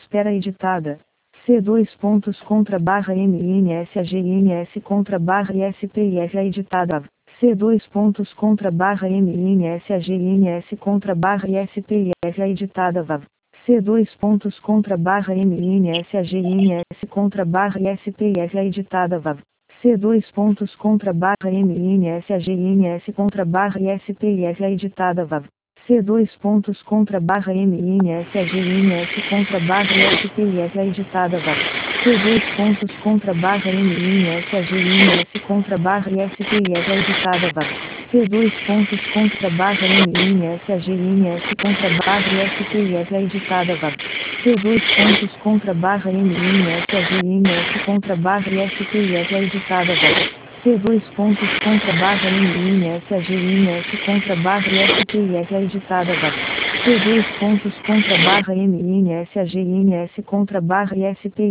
espera editada. C dois pontos contra barra MNSAGNS contra barra ISPIS editada. C dois pontos contra barra MNSAGNS contra barra ISPIS editada. VAV. C dois pontos contra barra MNSAGNS contra barra ISPIS editada. VAV. C dois pontos contra barra MNSAGNS contra barra ISPIS editada. VAV. C dois pontos contra barra MNSAGNS contra barra ISPIS editada. VAV. C dois pontos contra barra MNSAGNS contra barra ISPIS editada. VAV. C dois pontos contra barra MNSAGNS contra barra ISPIS editada. VAV. C dois pontos contra barra MNSAGNS contra barra ISPIS editada. VAV. C dois pontos contra barra MNSAGNS contra barra ISPIS editada. VAV. C dois pontos contra barra MNSAGNS contra barra ISPIS